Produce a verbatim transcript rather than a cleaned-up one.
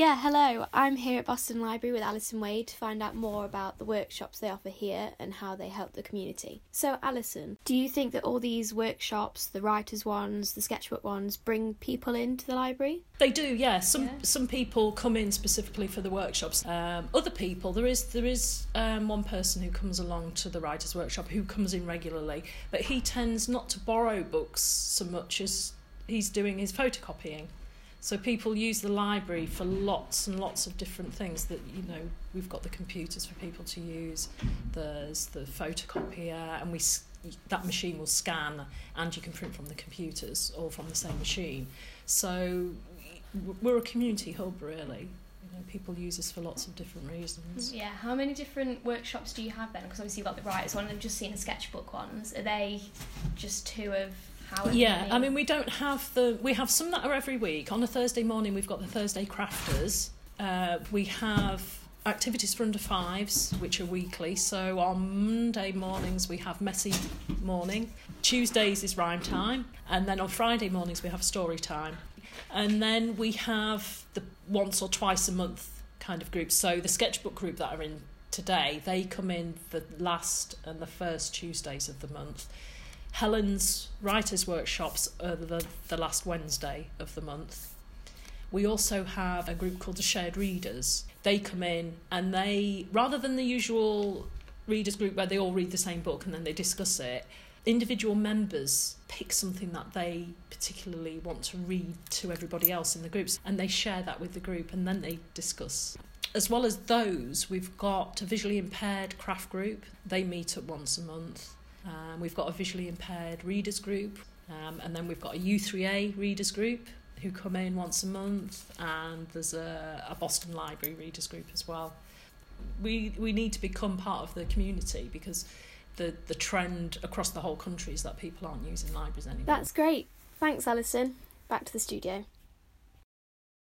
Yeah, hello. I'm here at Boston Library with Alison Wade to find out more about the workshops they offer here and how they help the community. So, Alison, do you think that all these workshops, the writers' ones, the sketchbook ones, bring people into the library? They do, yeah. Some Yeah. some people come in specifically for the workshops. Um, other people, there is there is um, one person who comes along to the writers' workshop who comes in regularly, but he tends not to borrow books so much as he's doing his photocopying. So people use the library for lots and lots of different things that, you know, we've got the computers for people to use, there's the photocopier, and we that machine will scan and you can print from the computers or from the same machine. So we're a community hub, really. You know, people use us for lots of different reasons. Yeah, how many different workshops do you have then? Because obviously you've got the writers one and I've just seen the sketchbook ones. Are they just two of how Yeah, I mean, we don't have the... We have some that are every week. On a Thursday morning, we've got the Thursday Crafters. Uh, we have activities for under fives, which are weekly. So on Monday mornings, we have Messy Morning. Tuesdays is Rhyme Time. And then on Friday mornings, we have Story Time. And then we have the once or twice a month kind of groups. So the sketchbook group that are in today, they come in the last and the first Tuesdays of the month. Helen's writers' workshops are the, the last Wednesday of the month. We also have a group called the Shared Readers. They come in and they, rather than the usual readers group where they all read the same book and then they discuss it, individual members pick something that they particularly want to read to everybody else in the groups, and they share that with the group and then they discuss. As well as those, we've got a visually impaired craft group. They meet at once a month. Um, we've got a visually impaired readers group, um, and then we've got a U three A readers group who come in once a month, and there's a, a Boston Library readers group as well. We we need to become part of the community because the, the trend across the whole country is that people aren't using libraries anymore. That's great. Thanks, Alison. Back to the studio.